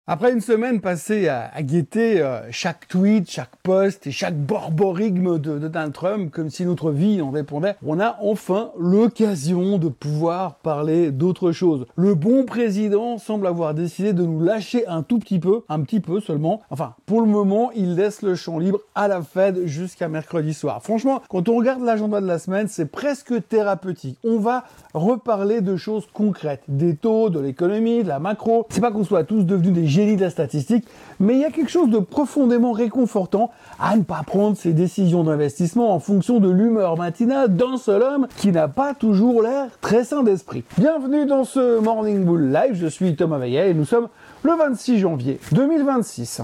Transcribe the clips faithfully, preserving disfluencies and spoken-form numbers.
Après une semaine passée à, à guetter euh, chaque tweet, chaque post et chaque borborigme de, de Donald Trump, comme si notre vie en dépendait, on a enfin l'occasion de pouvoir parler d'autre chose. Le bon président semble avoir décidé de nous lâcher un tout petit peu, un petit peu seulement. Enfin, pour le moment, il laisse le champ libre à la Fed jusqu'à mercredi soir. Franchement, quand on regarde l'agenda de la semaine, c'est presque thérapeutique. On va reparler de choses concrètes, des taux, de l'économie, de la macro. C'est pas qu'on soit tous devenus des génie de la statistique, mais il y a quelque chose de profondément réconfortant à ne pas prendre ses décisions d'investissement en fonction de l'humeur matinale d'un seul homme qui n'a pas toujours l'air très sain d'esprit. Bienvenue dans ce Morning Bull Live, je suis Thomas Veillet et nous sommes le vingt-six janvier deux mille vingt-six.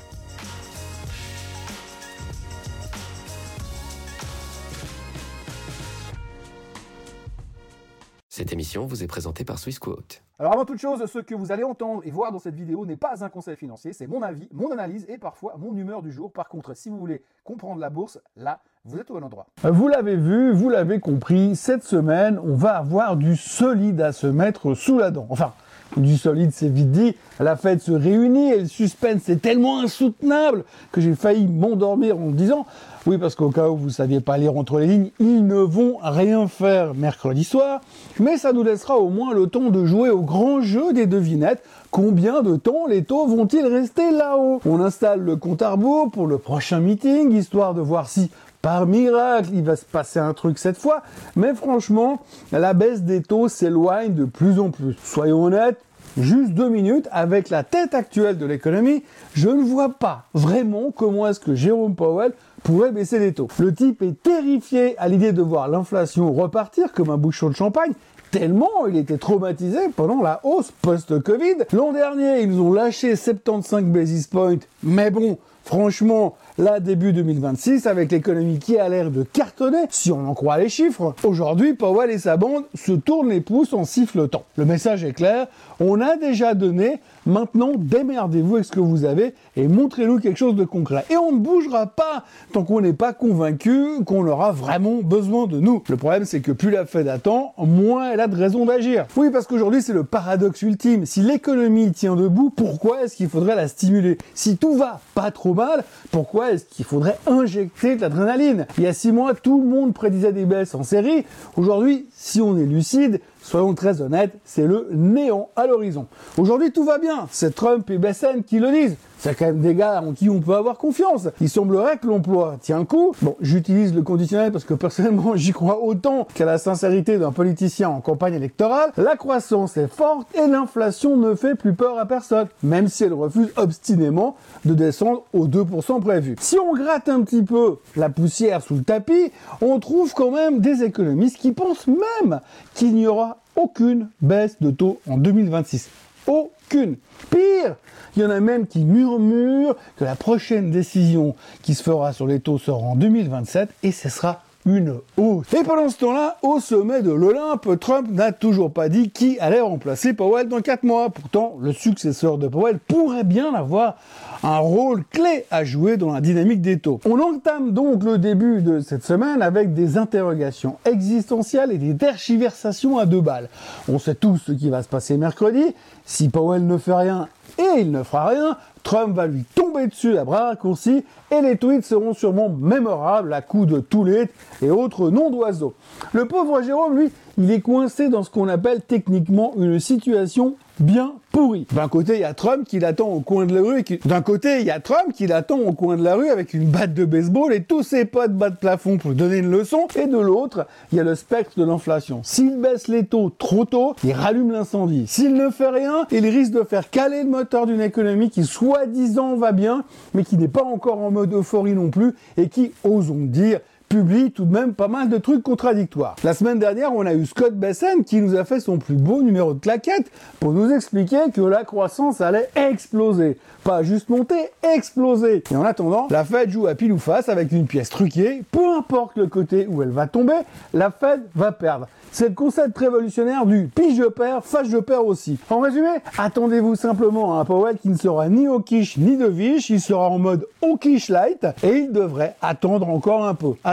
Cette émission vous est présentée par Swissquote. Alors avant toute chose, ce que vous allez entendre et voir dans cette vidéo n'est pas un conseil financier, c'est mon avis, mon analyse et parfois mon humeur du jour. Par contre, si vous voulez comprendre la bourse, là, vous êtes au bon endroit. Vous l'avez vu, vous l'avez compris, cette semaine, on va avoir du solide à se mettre sous la dent. Enfin, du solide, c'est vite dit. La Fed se réunit et le suspense est tellement insoutenable que j'ai failli m'endormir en me disant « Oui, parce qu'au cas où vous ne saviez pas lire entre les lignes, ils ne vont rien faire mercredi soir. » Mais ça nous laissera au moins le temps de jouer au grand jeu des devinettes. Combien de temps les taux vont-ils rester là-haut? On installe le compte à rebours pour le prochain meeting, histoire de voir si par miracle, il va se passer un truc cette fois, mais franchement, la baisse des taux s'éloigne de plus en plus. Soyons honnêtes, juste deux minutes, avec la tête actuelle de l'économie, je ne vois pas vraiment comment est-ce que Jérôme Powell pourrait baisser les taux. Le type est terrifié à l'idée de voir l'inflation repartir comme un bouchon de champagne, tellement il était traumatisé pendant la hausse post-Covid. L'an dernier, ils nous ont lâché soixante-quinze basis points, mais bon, franchement, là, début deux mille vingt-six, avec l'économie qui a l'air de cartonner, si on en croit les chiffres, aujourd'hui, Powell et sa bande se tournent les pouces en sifflotant. Le message est clair, on a déjà donné, maintenant démerdez-vous avec ce que vous avez et montrez-nous quelque chose de concret. Et on ne bougera pas tant qu'on n'est pas convaincu qu'on aura vraiment besoin de nous. Le problème, c'est que plus la Fed attend, moins elle a de raison d'agir. Oui, parce qu'aujourd'hui, c'est le paradoxe ultime. Si l'économie tient debout, pourquoi est-ce qu'il faudrait la stimuler? Si tout va pas trop mal, pourquoi est-ce qu'il faudrait injecter de l'adrénaline? Il y a six mois, tout le monde prédisait des baisses en série. Aujourd'hui, si on est lucide, soyons très honnêtes, c'est le néant à l'horizon. Aujourd'hui, tout va bien. C'est Trump et Bessène qui le disent. C'est quand même des gars en qui on peut avoir confiance. Il semblerait que l'emploi tient le coup. Bon, j'utilise le conditionnel parce que personnellement, j'y crois autant qu'à la sincérité d'un politicien en campagne électorale. La croissance est forte et l'inflation ne fait plus peur à personne, même si elle refuse obstinément de descendre aux deux pour cent prévus. Si on gratte un petit peu la poussière sous le tapis, on trouve quand même des économistes qui pensent même qu'il n'y aura aucune baisse de taux en deux mille vingt-six. Aucune. Pire, il y en a même qui murmurent que la prochaine décision qui se fera sur les taux sera en deux mille vingt-sept et ce sera une hausse. Et pendant ce temps-là, au sommet de l'Olympe, Trump n'a toujours pas dit qui allait remplacer Powell dans quatre mois. Pourtant, le successeur de Powell pourrait bien avoir un rôle clé à jouer dans la dynamique des taux. On entame donc le début de cette semaine avec des interrogations existentielles et des tergiversations à deux balles. On sait tous ce qui va se passer mercredi. Si Powell ne fait rien, et il ne fera rien, Trump va lui tomber dessus à bras raccourcis et les tweets seront sûrement mémorables à coups de toulette et autres noms d'oiseaux. Le pauvre Jérôme, lui, il est coincé dans ce qu'on appelle techniquement une situation bien pourrie. D'un côté, il y a Trump qui l'attend au coin de la rue. Qui... D'un côté, il y a Trump qui l'attend au coin de la rue avec une batte de baseball et tous ses potes bas de plafond pour lui donner une leçon. Et de l'autre, il y a le spectre de l'inflation. S'il baisse les taux trop tôt, il rallume l'incendie. S'il ne fait rien, il risque de faire caler le moteur d'une économie qui soi-disant va bien, mais qui n'est pas encore en mode euphorie non plus et qui, osons le dire, publie tout de même pas mal de trucs contradictoires. La semaine dernière, on a eu Scott Bessène qui nous a fait son plus beau numéro de claquette pour nous expliquer que la croissance allait exploser. Pas juste monter, exploser. Et en attendant, la Fed joue à pile ou face avec une pièce truquée. Peu importe le côté où elle va tomber, la Fed va perdre. C'est le concept révolutionnaire du « pige je perds, fâche je perds aussi ». En résumé, attendez-vous simplement à un Powell qui ne sera ni au quiche ni de viche, il sera en mode au quiche light et il devrait attendre encore un peu. À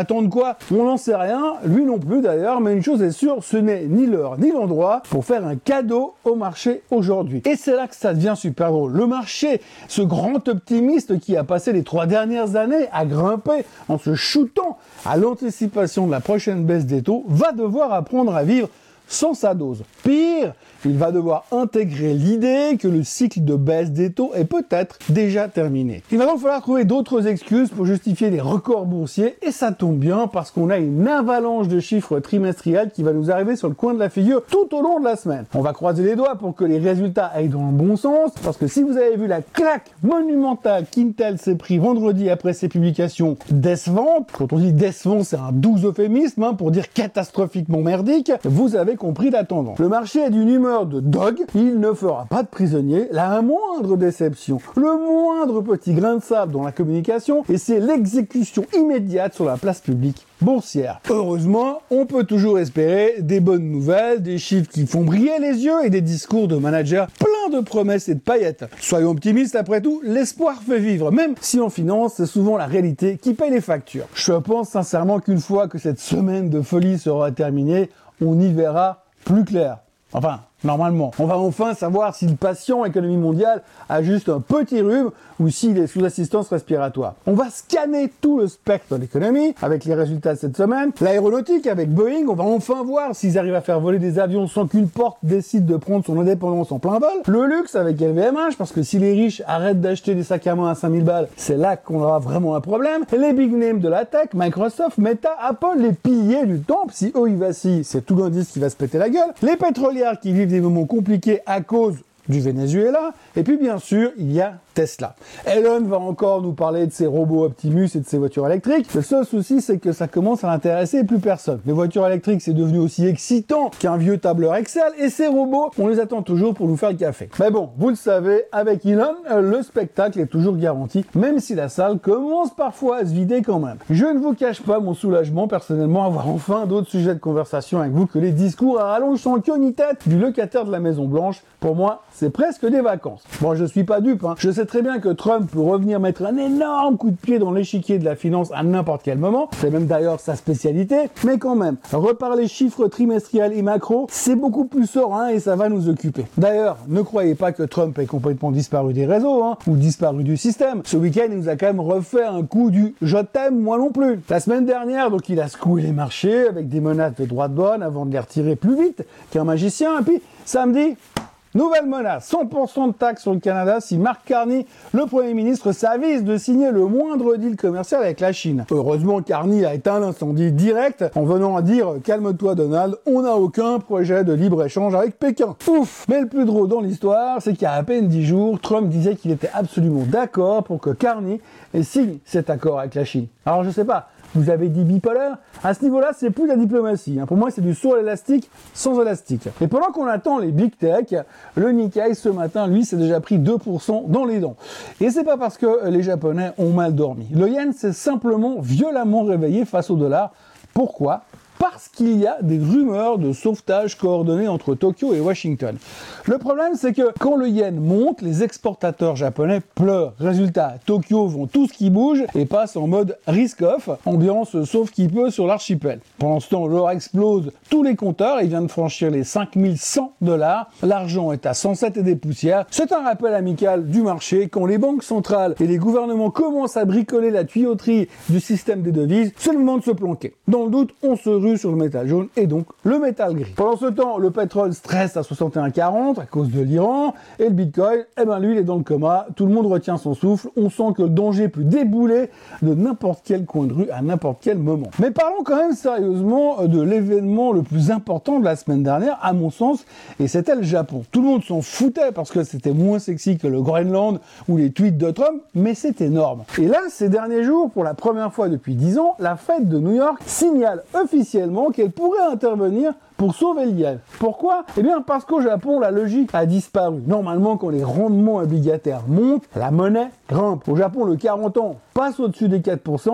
attendre quoi? On n'en sait rien, lui non plus d'ailleurs, mais une chose est sûre, ce n'est ni l'heure ni l'endroit pour faire un cadeau au marché aujourd'hui. Et c'est là que ça devient super drôle. Le marché, ce grand optimiste qui a passé les trois dernières années à grimper en se shootant à l'anticipation de la prochaine baisse des taux, va devoir apprendre à vivre sans sa dose. Pire, il va devoir intégrer l'idée que le cycle de baisse des taux est peut-être déjà terminé. Il va donc falloir trouver d'autres excuses pour justifier les records boursiers, et ça tombe bien parce qu'on a une avalanche de chiffres trimestriels qui va nous arriver sur le coin de la figure tout au long de la semaine. On va croiser les doigts pour que les résultats aillent dans le bon sens, parce que si vous avez vu la claque monumentale qu'Intel s'est pris vendredi après ses publications décevantes, quand on dit décevant, c'est un doux euphémisme hein, pour dire catastrophiquement merdique, vous avez compris la tendance. Le marché est d'une humeur de dog, il ne fera pas de prisonnier, la moindre déception, le moindre petit grain de sable dans la communication, et c'est l'exécution immédiate sur la place publique boursière. Heureusement, on peut toujours espérer des bonnes nouvelles, des chiffres qui font briller les yeux et des discours de managers pleins de promesses et de paillettes. Soyons optimistes, après tout, l'espoir fait vivre, même si en finance, c'est souvent la réalité qui paye les factures. Je pense sincèrement qu'une fois que cette semaine de folie sera terminée, on y verra plus clair. Enfin, normalement. On va enfin savoir si le patient économie mondiale a juste un petit rhume ou s'il est sous assistance respiratoire. On va scanner tout le spectre de l'économie avec les résultats de cette semaine. L'aéronautique avec Boeing, on va enfin voir s'ils arrivent à faire voler des avions sans qu'une porte décide de prendre son indépendance en plein vol. Le luxe avec L V M H, parce que si les riches arrêtent d'acheter des sacs à main à cinq mille balles, c'est là qu'on aura vraiment un problème. Les big names de la tech, Microsoft, Meta, Apple, les piliers du temple, si eux ils vacillent, c'est tout l'indice qui va se péter la gueule. Les pétrolières qui vivent des moments compliqués à cause du Venezuela, et puis bien sûr, il y a Tesla. Elon va encore nous parler de ses robots Optimus et de ses voitures électriques. Le seul souci, c'est que ça commence à n'intéresser plus personne. Les voitures électriques, c'est devenu aussi excitant qu'un vieux tableur Excel, et ces robots, on les attend toujours pour nous faire le café. Mais bon, vous le savez, avec Elon, le spectacle est toujours garanti, même si la salle commence parfois à se vider quand même. Je ne vous cache pas mon soulagement, personnellement, à avoir enfin d'autres sujets de conversation avec vous que les discours à rallonge sans queue ni tête du locataire de la Maison Blanche. Pour moi, c'est presque des vacances. Bon, je suis pas dupe, hein. Je sais très bien que Trump peut revenir mettre un énorme coup de pied dans l'échiquier de la finance à n'importe quel moment. C'est même d'ailleurs sa spécialité. Mais quand même, reparler chiffres trimestriels et macro, c'est beaucoup plus serein et ça va nous occuper. D'ailleurs, ne croyez pas que Trump est complètement disparu des réseaux, hein, ou disparu du système. Ce week-end, il nous a quand même refait un coup du « je t'aime, moi non plus ». La semaine dernière, donc, il a secoué les marchés avec des menaces de droits de douane avant de les retirer plus vite qu'un magicien. Et puis, samedi, nouvelle menace, cent pour cent de taxes sur le Canada si Mark Carney, le Premier ministre, s'avise de signer le moindre deal commercial avec la Chine. Heureusement, Carney a éteint l'incendie direct en venant à dire « Calme-toi Donald, on n'a aucun projet de libre-échange avec Pékin ». Ouf. Mais le plus drôle dans l'histoire, c'est qu'il y a à peine dix jours, Trump disait qu'il était absolument d'accord pour que Carney signe cet accord avec la Chine. Alors je sais pas, vous avez dit bipolaire? À ce niveau-là, c'est plus de la diplomatie. Hein. Pour moi, c'est du saut à l'élastique sans élastique. Et pendant qu'on attend les big tech, le Nikkei, ce matin, lui, s'est déjà pris deux pour cent dans les dents. Et c'est pas parce que les Japonais ont mal dormi. Le yen s'est simplement violemment réveillé face au dollar. Pourquoi ? Parce qu'il y a des rumeurs de sauvetage coordonné entre Tokyo et Washington. Le problème, c'est que quand le yen monte, les exportateurs japonais pleurent. Résultat, Tokyo vend tout ce qui bouge et passe en mode risk-off, ambiance sauf qui peut sur l'archipel. Pendant ce temps, l'or explose tous les compteurs, il vient de franchir les cinq mille cent dollars, l'argent est à cent sept et des poussières. C'est un rappel amical du marché, quand les banques centrales et les gouvernements commencent à bricoler la tuyauterie du système des devises, c'est le moment de se planquer. Dans le doute, on se rue sur le métal jaune et donc le métal gris. Pendant ce temps, le pétrole stresse à soixante et un quarante à cause de l'Iran, et le bitcoin, eh ben lui il est dans le coma, tout le monde retient son souffle, on sent que le danger peut débouler de n'importe quel coin de rue à n'importe quel moment. Mais parlons quand même sérieusement de l'événement le plus important de la semaine dernière, à mon sens, et c'était le Japon. Tout le monde s'en foutait parce que c'était moins sexy que le Groenland ou les tweets de Trump, mais c'est énorme. Et là, ces derniers jours, pour la première fois depuis dix ans, la Fed de New York signale officiellement qu'elle pourrait intervenir pour sauver le yen. Pourquoi ? Eh bien parce qu'au Japon, la logique a disparu. Normalement, quand les rendements obligataires montent, la monnaie grimpe. Au Japon, le quarante ans passe au-dessus des quatre pour cent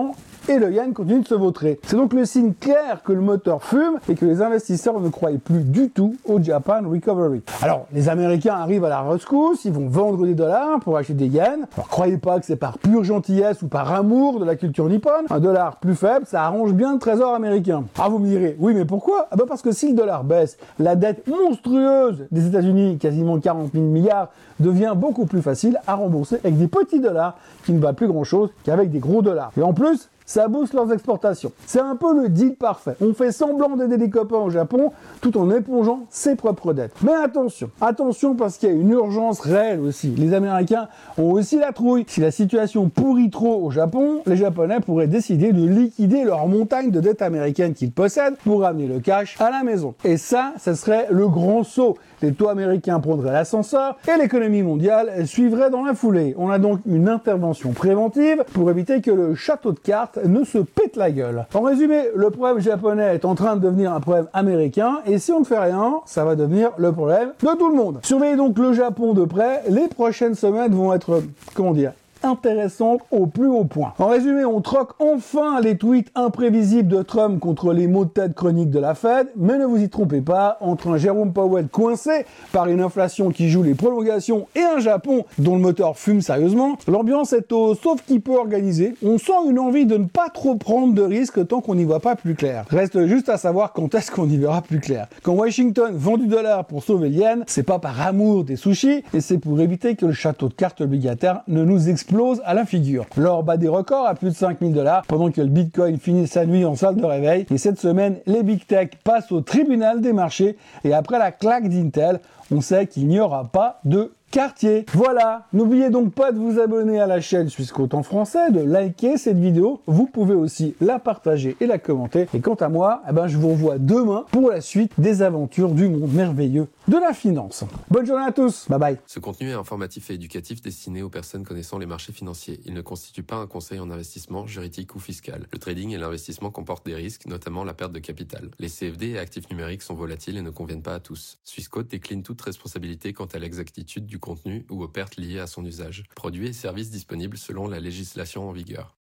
et le yen continue de se vautrer. C'est donc le signe clair que le moteur fume et que les investisseurs ne croient plus du tout au Japan Recovery. Alors, les Américains arrivent à la rescousse, ils vont vendre des dollars pour acheter des yens. Alors, croyez pas que c'est par pure gentillesse ou par amour de la culture nippone. Un dollar plus faible, ça arrange bien le trésor américain. Ah, vous me direz, oui, mais pourquoi? Ah bah parce que si le dollar baisse, la dette monstrueuse des États-Unis, quasiment quarante mille milliards, devient beaucoup plus facile à rembourser avec des petits dollars qui ne valent plus grand-chose qu'avec des gros dollars. Et en plus, ça booste leurs exportations. C'est un peu le deal parfait. On fait semblant d'aider des copains au Japon tout en épongeant ses propres dettes. Mais attention, attention parce qu'il y a une urgence réelle aussi. Les Américains ont aussi la trouille. Si la situation pourrit trop au Japon, les Japonais pourraient décider de liquider leur montagne de dettes américaines qu'ils possèdent pour ramener le cash à la maison. Et ça, ça serait le grand saut. Les taux américains prendraient l'ascenseur et l'économie mondiale suivrait dans la foulée. On a donc une intervention préventive pour éviter que le château de cartes ne se pète la gueule. En résumé, le problème japonais est en train de devenir un problème américain et si on ne fait rien, ça va devenir le problème de tout le monde. Surveillez donc le Japon de près. Les prochaines semaines vont être, comment dire, intéressante au plus haut point. En résumé, on troque enfin les tweets imprévisibles de Trump contre les maux de tête chroniques de la Fed, mais ne vous y trompez pas, entre un Jérôme Powell coincé par une inflation qui joue les prolongations et un Japon dont le moteur fume sérieusement, l'ambiance est au sauf qui peut organiser. On sent une envie de ne pas trop prendre de risques tant qu'on n'y voit pas plus clair. Reste juste à savoir quand est-ce qu'on y verra plus clair. Quand Washington vend du dollar pour sauver le yen, c'est pas par amour des sushis, et c'est pour éviter que le château de cartes obligataire ne nous explose à la figure. L'or bat des records à plus de cinq mille dollars pendant que le Bitcoin finit sa nuit en salle de réveil. Et cette semaine, les Big Tech passent au tribunal des marchés et après la claque d'Intel, on sait qu'il n'y aura pas de quartier. Voilà, n'oubliez donc pas de vous abonner à la chaîne Swissquote en français, de liker cette vidéo. Vous pouvez aussi la partager et la commenter. Et quant à moi, eh ben, je vous revois demain pour la suite des aventures du monde merveilleux de la finance. Bonne journée à tous, bye bye. Ce contenu est informatif et éducatif destiné aux personnes connaissant les marchés financiers. Il ne constitue pas un conseil en investissement, juridique ou fiscal. Le trading et l'investissement comportent des risques, notamment la perte de capital. Les C F D et actifs numériques sont volatiles et ne conviennent pas à tous. Swissquote décline toute responsabilité quant à l'exactitude du contenu ou aux pertes liées à son usage. Produits et services disponibles selon la législation en vigueur.